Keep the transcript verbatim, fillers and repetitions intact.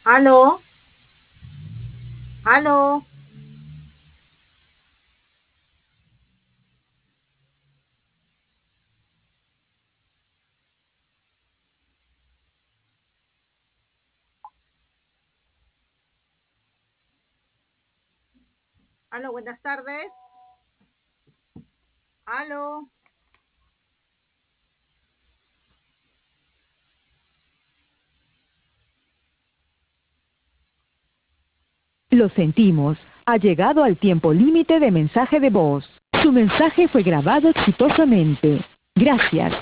¿Aló? ¿Aló? ¿Aló? Buenas tardes. ¿Aló? Lo sentimos. Ha llegado al tiempo límite de mensaje de voz. Su mensaje fue grabado exitosamente. Gracias.